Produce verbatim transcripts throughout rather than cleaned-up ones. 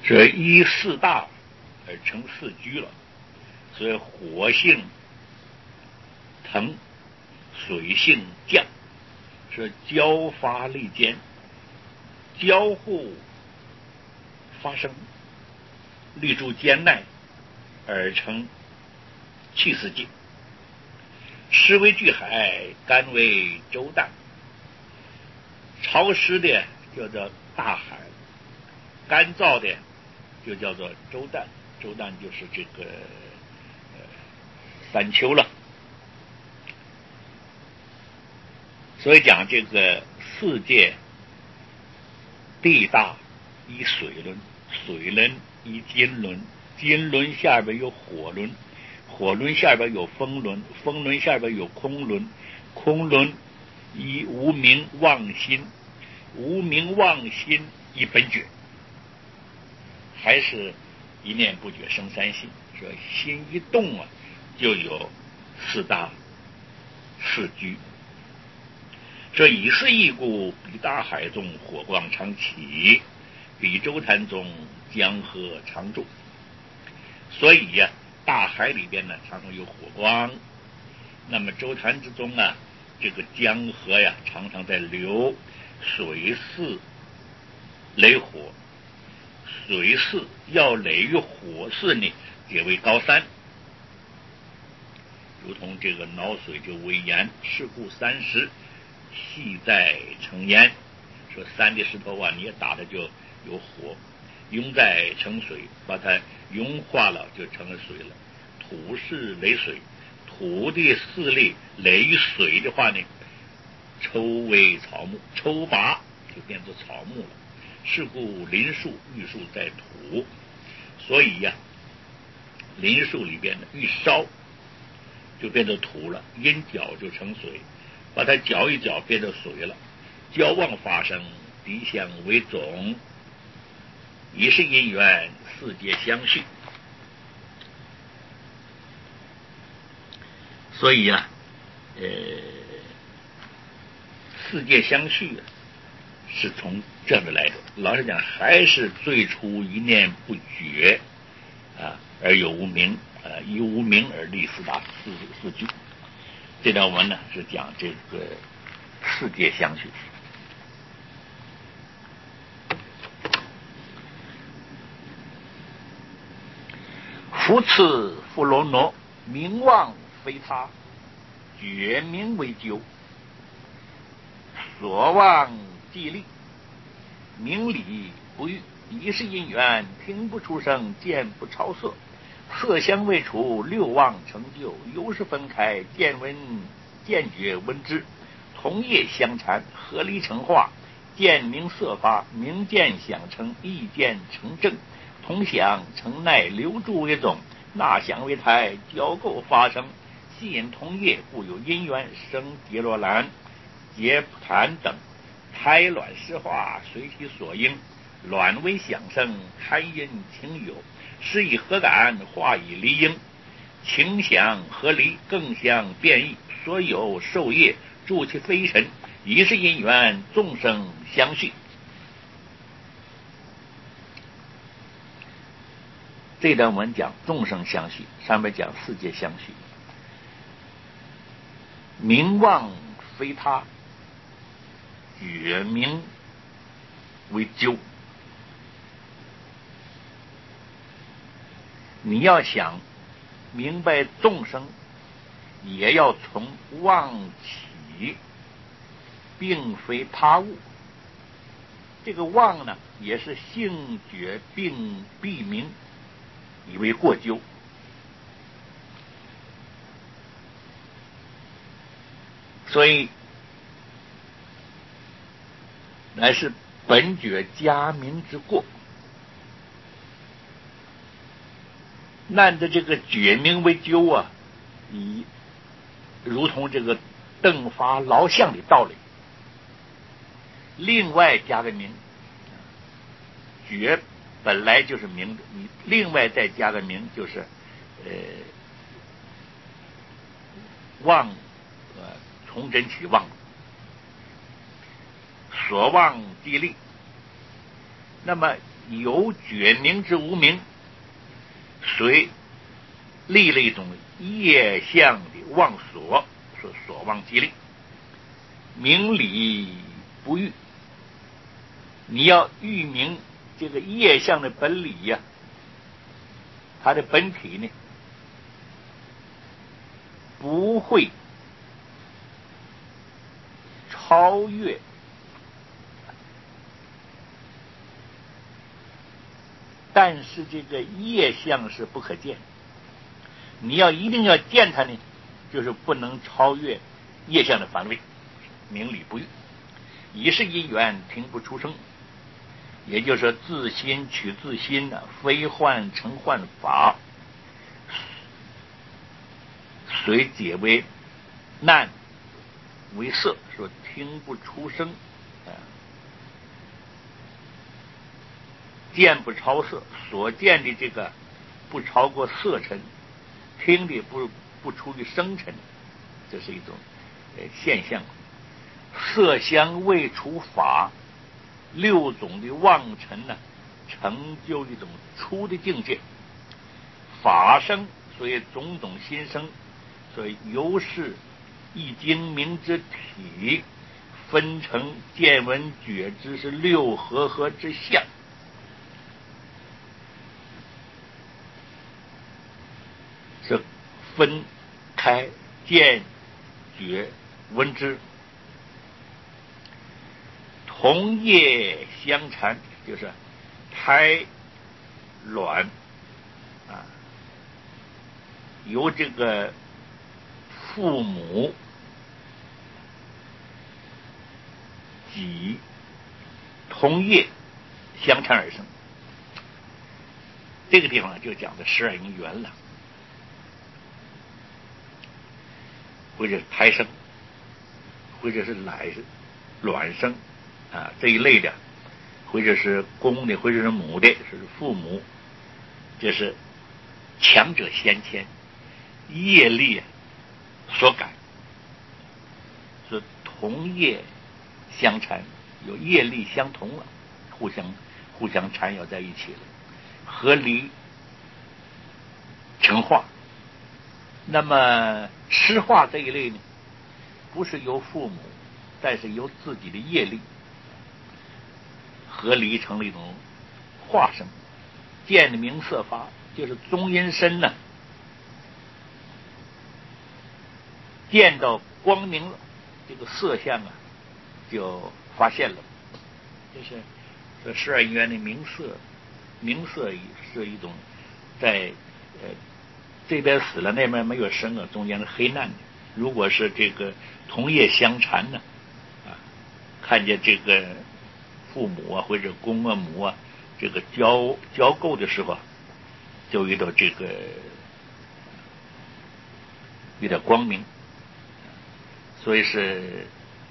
这依四大而成四居了，所以火性腾，水性降，是交发力间，交互发生，立住间内而成气四境。湿为巨海，干为周旦，潮湿的叫做大海，干燥的就叫做周旦，周旦就是这个呃三秋了。所以讲这个世界地大依水轮，水轮依金轮，金轮下边有火轮，火轮下边有风轮，风轮下边有空轮，空轮依无明妄心，无明妄心依本觉，还是一念不觉生三心，说心一动啊，就有四大四居。这以是义故，比大海中火光常起，比周坛中江河常住。所以呀、啊，大海里边呢常常有火光，那么周坛之中啊，这个江河呀常常在流，水势雷火，水势要累于火势呢，皆为高山。如同这个脑水就为盐，是故三石系在成烟，说山的石头啊，你也打的就有火，溶在成水，把它融化了就成了水了。土是雷水，土的势力累于水的话呢，抽为草木，抽拔就变成草木了。是故林树玉树在土，所以呀、啊，林树里边的一烧就变成土了，阴搅就成水，把它搅一搅变成水了。交旺发生，敌相为种，一是因缘，四界相续。所以啊，呃，四界相续啊，是从这样的来的。老实讲，还是最初一念不觉啊，而有无明啊，以无明而立四大四四句。这段文呢是讲这个世界相续。夫次复罗挪，名望非他，觉名为究，所望既立，名理不遇，一是因缘，听不出声，见不超色，色香味触，六望成就，由是分开，见闻见觉闻知，同业相缠，合离成化，见名色发，名见想成，意见成正，同想成奈，留住为种，纳想为胎，交构发生，吸引同业，故有因缘生蝶罗兰、结檀等。胎卵湿化，随其所应，卵为想生，贪因情有，是以何感，化以离应，情想合离，更相变异，所有受业，助其飞尘，一是因缘，众生相续。这段文讲众生相续，上面讲世界相续。名望非他，觉名为究。你要想明白众生，也要从妄起，并非他物。这个妄呢，也是性觉并必明，以为过究。所以乃是本觉加明之过。按的这个觉名为究啊，以如同这个邓发劳相的道理，另外加个名，觉本来就是名的，你另外再加个名，就是呃望，呃从真起望，所望即立。那么有觉明之无明，遂立了一种业相的妄所，说所望即令，明理不喻。你要喻明这个业相的本理呀、啊，它的本体呢，不会超越但是这个业相是不可见，你要一定要见它呢，就是不能超越业相的范围，明理不喻，以是因缘听不出声，也就是说自心取自心呢、啊，非幻成幻法，虽解为难为色，说听不出声，啊，见不超色，所见的这个不超过色尘，听的不不出于声尘，这是一种呃现象。色香味触法六种的妄尘呢，成就一种出的境界。法生，所以种种心生，所以由是一精明之体，分成见闻觉知是六合合之相。是分开见觉闻知，同业相缠，就是胎卵啊，由这个父母己同业相缠而生。这个地方就讲的十二因缘了，或者是胎生，或者是奶卵生啊这一类的，或者是公的，或者是母的，是父母，这是强者先天业力所感，是同业相缠，有业力相同了，互相互相缠绕在一起了，合离成化。那么湿化这一类呢，不是由父母，但是由自己的业力合离成了一种化生，见明色发，就是中阴身呢，见到光明了，这个色相啊就发现了。就是这十二因缘的明色，明色是一种在呃这边死了，那边没有生啊，中间是黑暗的。如果是这个同业相缠呢，啊，看见这个父母啊或者公啊母啊这个交交媾的时候，就遇到这个有点光明，所以是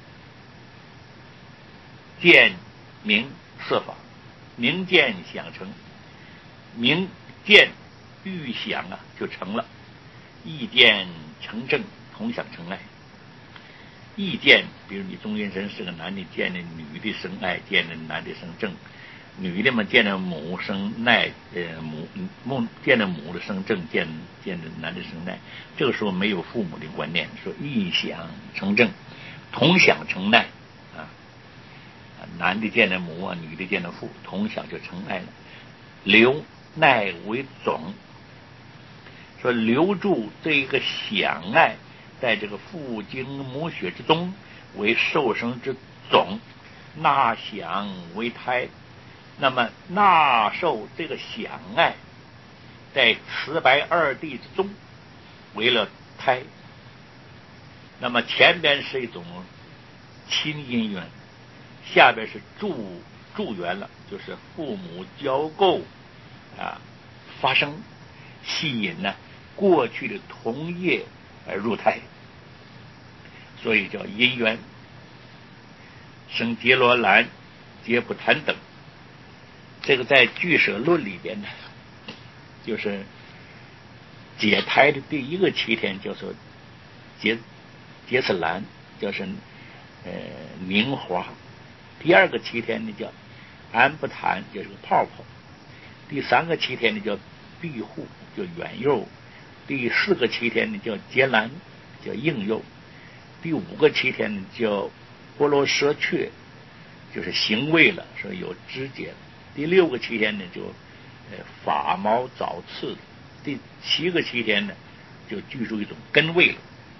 见明色法，明见想成，明见欲想啊就成了，意见成正，同想成爱。意见，比如你中阴身是个男的，见的女的生爱，见的男的生正，女的嘛见的母生奈，呃母母见的母的生正，见见的男的生奈。这个时候没有父母的观念，说意想成正，同想成奈啊，男的见的母啊，女的见的父，同想就成爱了。留奈为种，说留住这一个想爱，在这个父精母血之中为受生之种，纳想为胎。那么纳受这个想爱，在慈白二谛之中为了胎。那么前边是一种亲因缘，下边是助助缘了，就是父母交媾啊发生，吸引呢过去的同业而入胎，所以叫因缘。生杰罗兰、杰布坦等，这个在俱舍论里边呢，就是解胎的第一个七天叫做杰杰斯兰，叫是呃宁华，第二个七天呢叫安不痰就是个泡泡。第三个七天呢叫闭户，叫远右。第四个七天呢叫结兰，叫应右。第五个七天呢叫波罗舌雀，就是行位了，说有肢节了。第六个七天呢就呃发毛早刺了。第七个七天呢就具出一种根位了。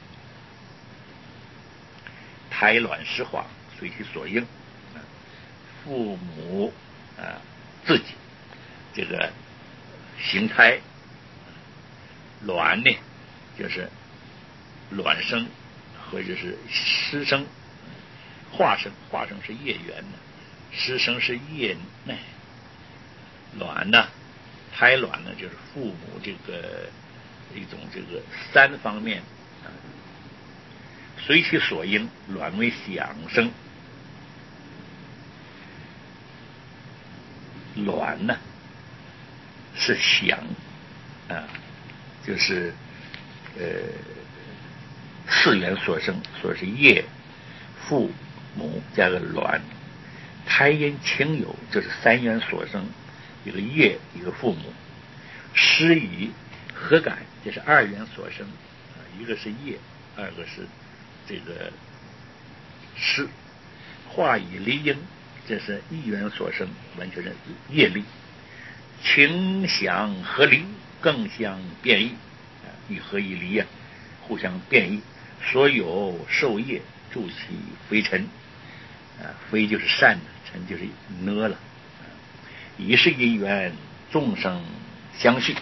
胎卵湿化，随其所应。父母啊自己这个形态，卵呢就是卵生或者是湿生，化生化生是叶缘的，湿生是叶内。卵呢，胎卵呢就是父母这个一种这个三方面啊，随其所应，卵为响生。卵呢是响啊，就是呃四元所生，所是叶父母加个卵。胎阴清有，就是三元所生，一个叶一个父母。湿以合感，这是二元所生啊，一个是叶，二个是这个湿。化以离阴，这是一元所生，完全是业力。情想合离，更相变异啊，与合以离啊，互相变异。所有受业助其非尘啊，非就是善，尘就是呢了。以是因缘，众生相续。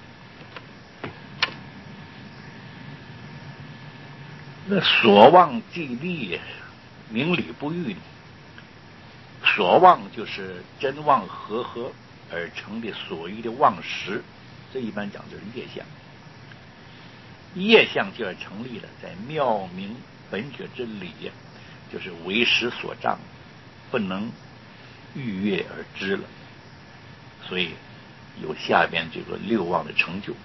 那所望即立，明理不喻。所望就是真妄合合而成的所欲的妄识，这一般讲就是业相。业相就要成立了，在妙明本觉之理，就是为识所障，不能逾越而知了，所以有下边这个六妄的成就。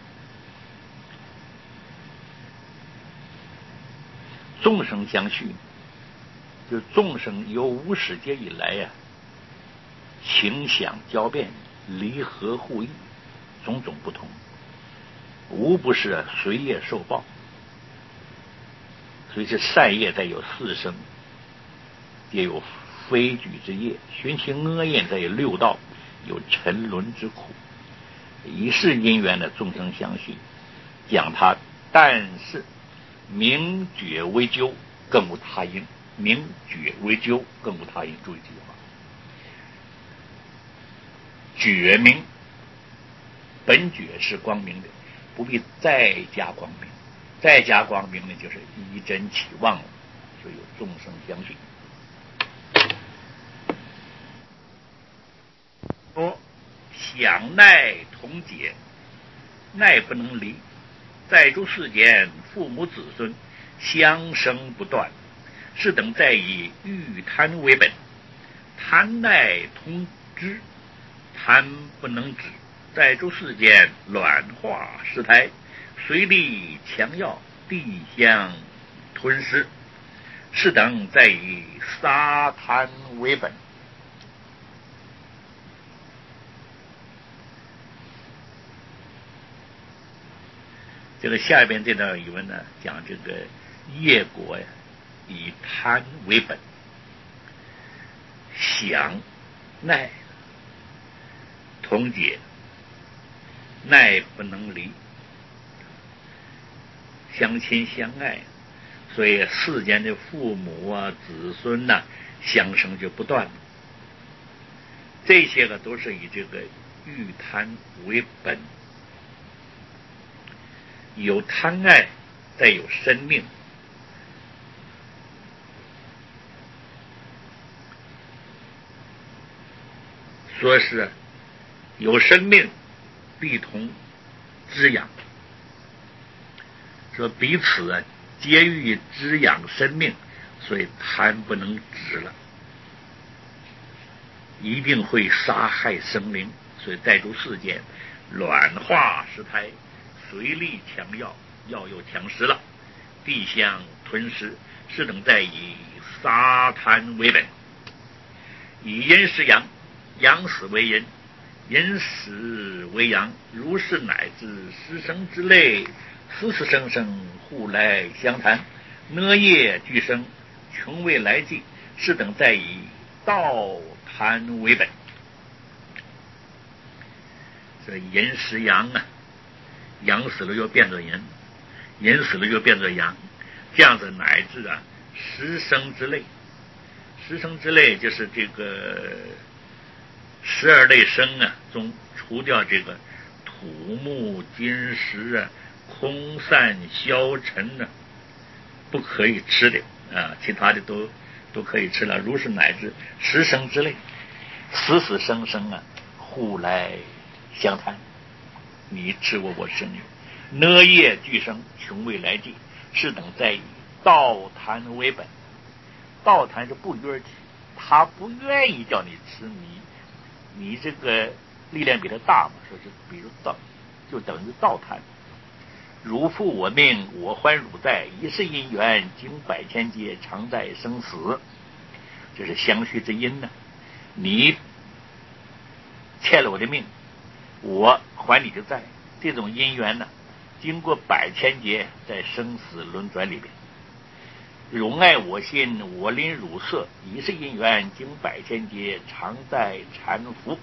众生相续，就是众生由无始劫以来呀、啊，情想交变，离合互异，种种不同，无不是随业受报。所以这善业再有四生，也有非举之业；寻其恶业再有六道，有沉沦之苦。以是因缘的众生相续，讲他但是明觉为究，更无他因。明觉为究，更无他因。注意这句话，觉明本觉是光明的，不必再加光明，再加光明呢就是依真起妄了，所以有众生相续。说想耐同解，耐不能离，在诸世间，父母子孙相生不断，是等在以欲贪为本，贪耐同知，贪不能止，在诸世间卵化失胎，随力强药，地相吞噬，是等在以杀贪为本。这个下边这段语文呢，讲这个业果呀，以贪为本，想耐同解，耐不能离，相亲相爱，所以世间的父母啊、子孙呐、啊，相生就不断了。这些个都是以这个欲贪为本。有贪爱，再有生命，说是有生命必同滋养，说彼此啊皆欲滋养生命，所以贪不能止了，一定会杀害生灵，所以在诸世间卵化失胎，随力强药，药又强食了，地相吞噬，是等在以杀贪为本。 以阴食阳，阳死为阴，阴死为阳，如是乃至师生之类，死死生生，互来相谈，呢业俱生，穷未来际，是等在以道谈为本。这阴食阳啊，阳死了又变作阴，阴死了又变作阳，这样子乃至啊十生之类，十生之类就是这个十二类生啊中除掉这个土木金石啊空散消沉啊不可以吃的啊，其他的都都可以吃了。如是乃至十生之类，死死生生啊互来相谈，你吃我我吃你，呢业俱生，穷未来际，是等在以道谈为本。道谈是不约而起，他不愿意叫你吃，你你这个力量比他大嘛，说是比如道就等于道谈。汝负我命，我还汝在，一世因缘，经百千劫，常在生死。这是相续之因呢。你欠了我的命，我还你就在，这种因缘呢，经过百千劫，在生死轮转里边。汝爱我心，我临汝色，一世因缘，经百千劫，常在缠缚。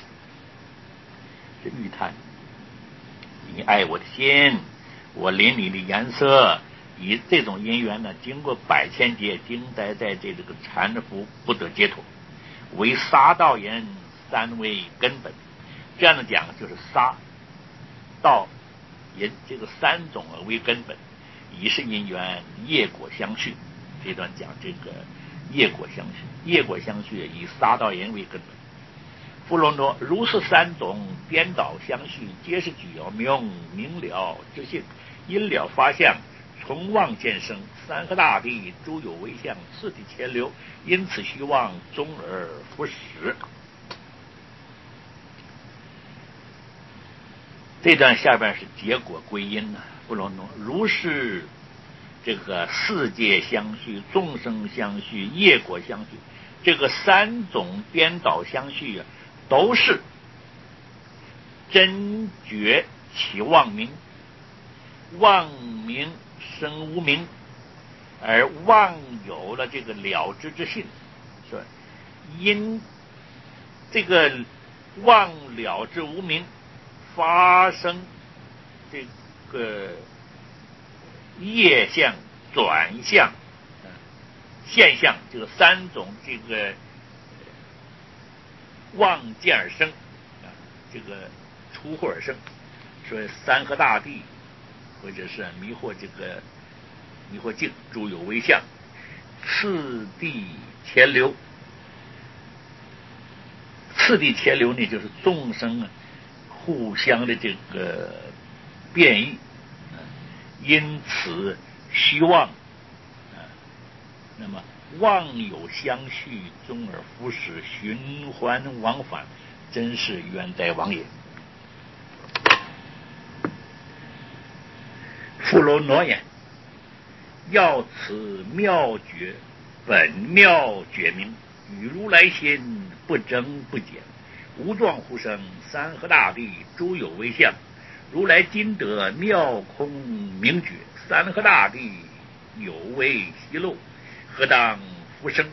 这玉叹，你爱我的心，我临你的颜色，以这种因缘呢，经过百千劫，经待在这这个缠缚不得解脱，为杀道人三为根本。这样的讲就是杀道淫这个三种啊为根本，以是因缘业果相续。这段讲这个业果相续，业果相续以杀道淫为根本。富罗罗，如是三种颠倒相续，皆是具有明明了之性，因了发相，从妄见生，三河大地诸有为相，次第潜流，因此虚妄终而不实。这段下边是结果归因呢、啊，不罗罗，如是这个世界相续，众生相续，业果相续，这个三种颠倒相续啊，都是真觉起妄名，妄名生无明，而妄有了这个了知之性，说因这个妄了知无明发生这个业相转向现象，这个三种这个妄见而生啊，这个出惑而生，说三河大地或者是迷惑这个迷惑境诸有为相，次第潜流。次第潜流呢，就是众生啊互相的这个变异，因此虚妄啊，那么妄有相续，终而复始，循环往返，真是冤哉枉也。富罗挪言，要此妙觉，本妙觉明，与如来心不争不减，无状互生，三河大地诸有为相，如来今得妙空明觉，三河大地有为习漏，何当复生？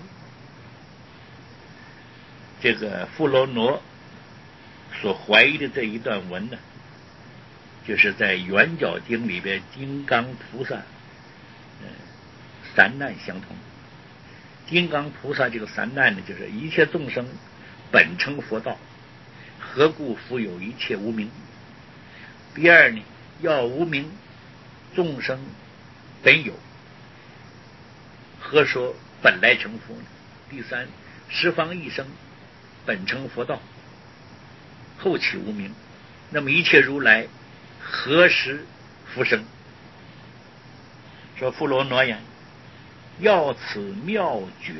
这个富罗挪所怀疑的这一段文呢，就是在圆角经里边金刚菩萨、呃、三难相同。金刚菩萨这个三难呢，就是一切众生本成佛道，何故复有一切无明？第二呢，要无明众生本有，何说本来成佛呢？第三，十方一生本成佛道，后起无明，那么一切如来何时复生？说富罗挪言，要此妙觉。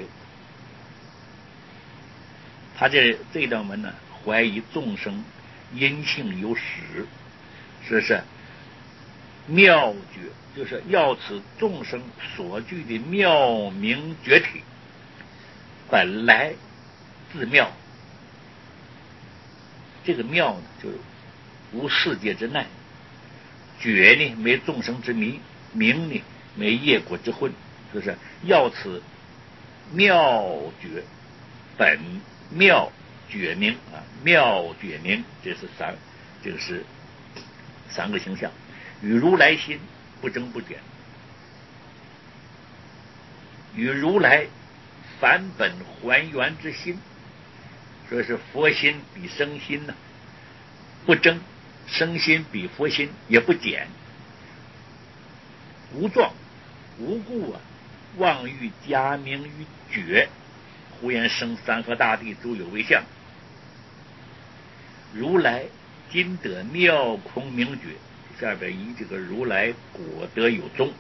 他这这段文呢，怀疑众生因性有始，说是妙觉，就是要此众生所具的妙明觉体，本来自妙。这个妙呢，就是无世界之难；觉呢，没众生之迷；明呢，没业果之混。就是要此妙觉本妙觉明啊，妙觉明，这是三，这个是三个形象，与如来心不增不减，与如来返本还原之心，说是佛心比生心呢、啊、不增，生心比佛心也不减，无状无故啊，妄欲加名于觉，忽然生山河大地诸有为相。如来今得妙空明觉，下边以这个如来果德有宗。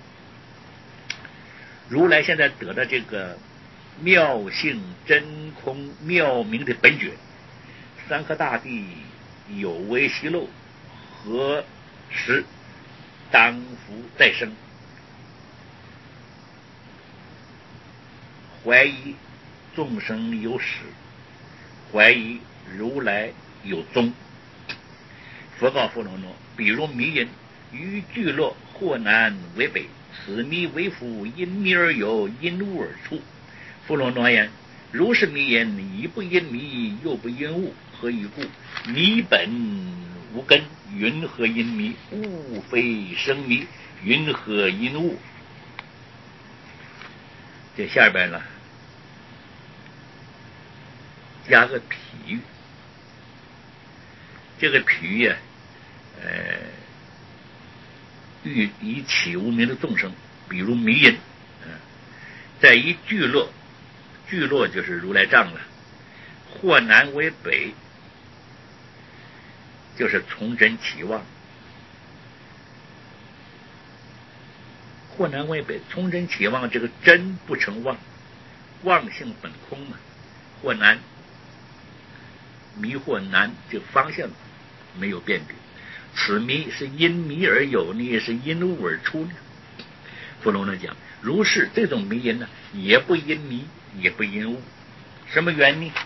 如来现在得的这个妙性真空妙明的本觉，山河大地有为习漏，何时当复再生？怀疑众生有始，怀疑如来有宗。佛告佛罗罗：比如迷因，于聚落或南为北，此迷为夫，因迷而有，因物而出。佛罗罗言：如是迷因，亦不因迷，又不因物，何以故？迷本无根，云何因迷？物非生迷，云何因物？这下边呢，加个譬喻。这个譬喻啊，呃，喻以起无名的众生，比如迷因，嗯、呃，在一聚落，聚落就是如来藏了，或南为北，就是从真起妄。或南为北，从真起妄，这个真不成妄，妄性本空嘛。或南，迷或南，这个方向没有辨别。此迷是因迷而有呢，也是因物而出呢？佛罗罗讲，如是这种迷因呢，也不因迷，也不因物。什么原因？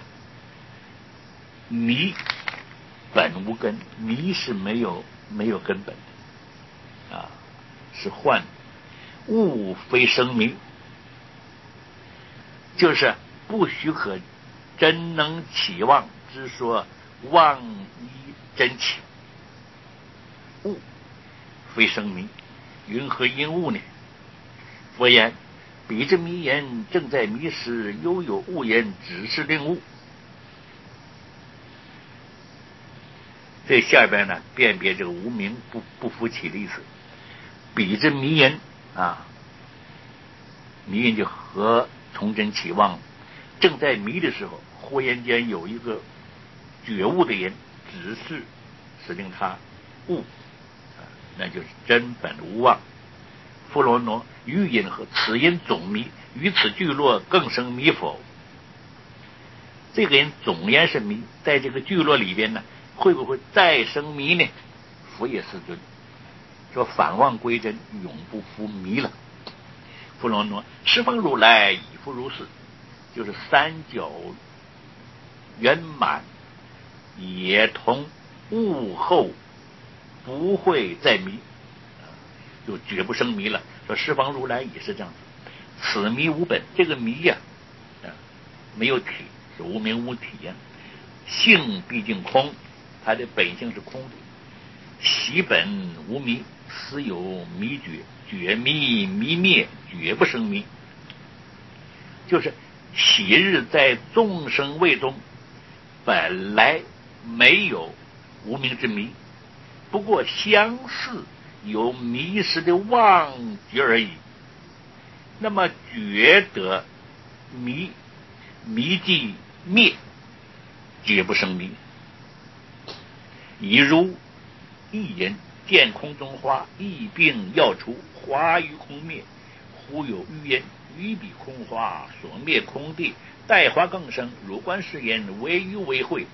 迷本无根，迷是没有没有根本的啊，是幻的。物非生迷，就是不许可真能起妄之说，妄依真起。物非生迷，云何因物呢？佛言：彼之迷言，正在迷时，犹有物言，只是令物。这下边呢，辨别这个无明不不服起的意思。彼之迷言啊，迷因就和从真起妄，正在迷的时候，忽然间有一个觉悟的人指示，使令他悟，那就是真本无妄。佛罗罗于因何？此因总迷，于此聚落更生迷否？这个人总然是迷，在这个聚落里边呢，会不会再生迷呢？佛也是尊说反妄归真，永不复迷了。佛罗罗十方如来已复如是，就是三角圆满，也同悟后不会再迷，就绝不生迷了。说十方如来也是这样子，此迷无本，这个迷呀、啊，没有体，是无明无体呀、啊。性毕竟空，它的本性是空的。习本无迷，实有迷觉，觉迷迷灭，绝不生迷。就是昔日在众生位中，本来没有无明之迷，不过相似有迷失的妄觉而已。那么觉得迷，迷即灭，绝不生迷。以如一人见空中花，疫病要除，花于空灭，忽有余言，余比空花所灭空地，待花更生，如观世言，为余为会。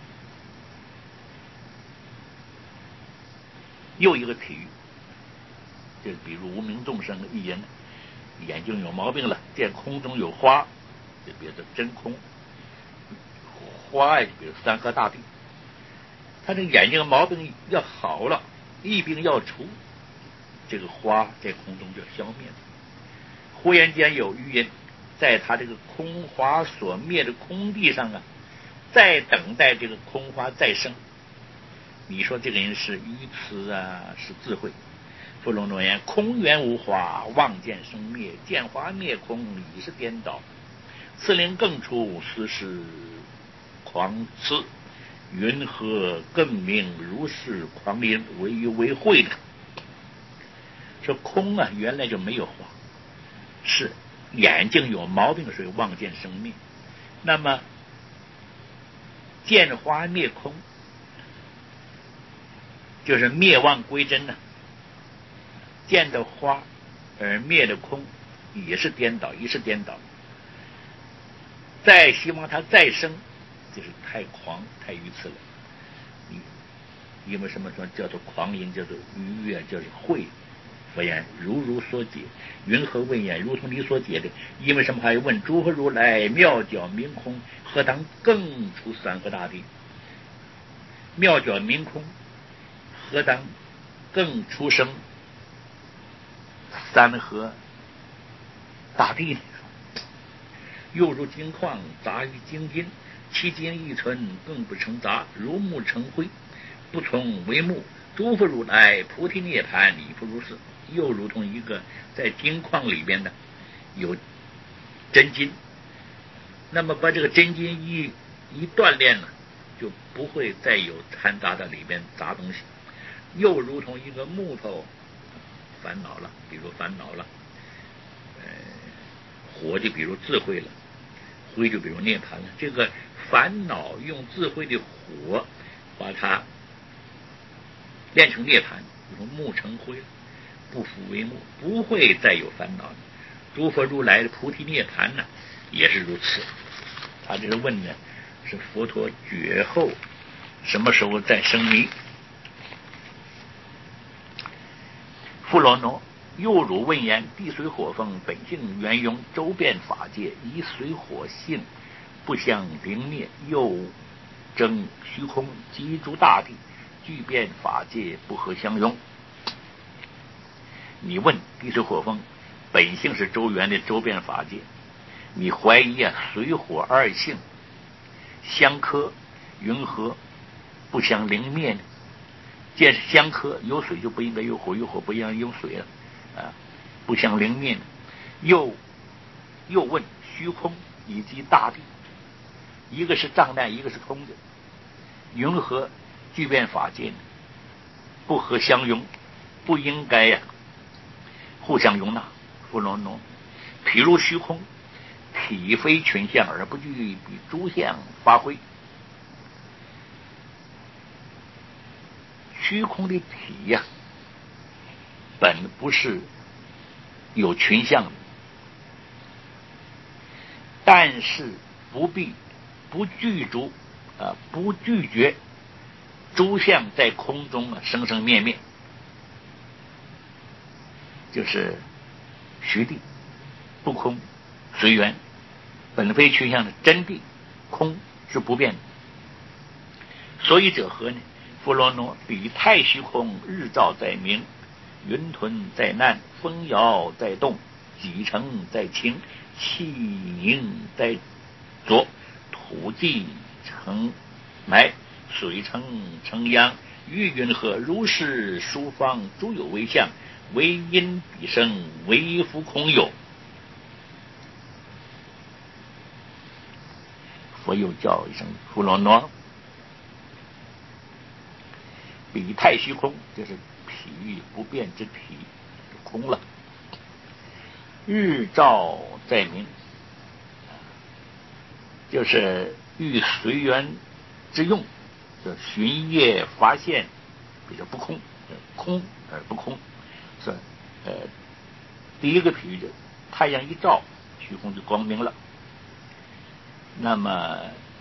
又一个体喻，就比如无名众生一人眼睛有毛病了，见空中有花，就别的真空， 花呀，比如山河大地，他这个眼睛毛病要好了，疫病要除，这个花在空中就消灭了。忽然间有余音，在他这个空花所灭的空地上啊，在等待这个空花再生。你说这个人是愚痴啊，是智慧？弗龙诺言：空缘无花，望见生灭，见花灭空，已是颠倒。此灵更出，斯是狂痴。云何更名如是狂淫，为于为会呢？说空啊，原来就没有花，是眼睛有毛病，所以望见生灭。那么见花灭空，就是灭妄归真呢、啊。见的花而灭的空，也是颠倒，也是颠倒。再希望它再生，就是太狂太愚痴了。因为什么说叫做狂淫，叫做愉悦，叫做慧。佛言：如如所解。云何问言？如同你所解的。因为什么？还问诸佛如来妙觉明空，何当更出山河大地？妙觉明空，何当更出生山河大地呢？又如金矿杂于精金，其金一存，更不成杂，如木成灰，不从为木。诸佛如来菩提涅盘，亦复如是。又如同一个在金矿里边的有真金，那么把这个真金一一锻炼了，就不会再有掺杂在里边杂东西。又如同一个木头烦恼了，比如烦恼了，呃，火就比如智慧了，灰就比如涅槃了。这个烦恼用智慧的火把它炼成涅槃，比如木成灰，不复为木，不会再有烦恼。诸佛如来的菩提涅槃呢，也是如此。他这是问呢，是佛陀觉后什么时候再生迷？富罗挪又汝问言：地水火风本性圆融，周遍法界，以水火性不相灵灭，又争虚空，集诸大地，具遍法界，不合相容。你问地水火风本性是周圆的周遍法界，你怀疑啊水火二性相克，云何不相灵灭呢？既然是相克，有水就不应该有火，有火不应该有水了啊，不相灵灭呢？又又问虚空以及大地，一个是障碍，一个是空的，云何具遍法界呢？不合相容，不应该呀、啊、互相容纳。弗罗挪，譬如虚空，体非群相，而不具比诸相发挥。虚空的体呀、啊，本不是有群相的，但是不必不拒逐啊，不拒绝诸相在空中啊生生灭灭，就是虚地不空随缘，本非群相的真谛空是不变的。所以者何呢？弗罗挪，比太虚空，日照在明，云屯在难，风摇在动，几成在清，气凝在浊，土地成埋，水成成央，玉云何如是诸方诸有为相，唯因彼生，唯复空有。佛又叫一声弗罗挪，比太虚空，就是体不变之体空了。日照在明，就是欲随缘之用，就寻业发现，比较不空，空而不空。是呃，第一个比喻就太阳一照，虚空就光明了。那么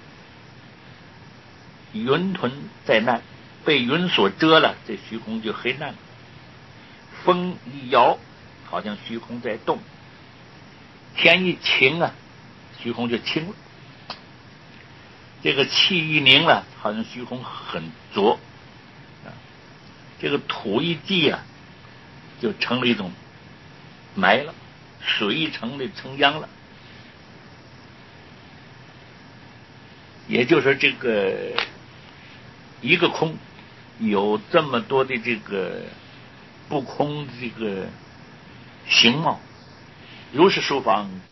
云屯在难，被云所遮了，这虚空就黑暗了。风一摇，好像虚空在动；天一晴啊，虚空就清了。 这个气一凝了，好像虚空很浊啊，这个土一积啊，就成了一种埋了，水一成了成央了。也就是说，这个一个空有这么多的这个不空的这个形貌，如是书房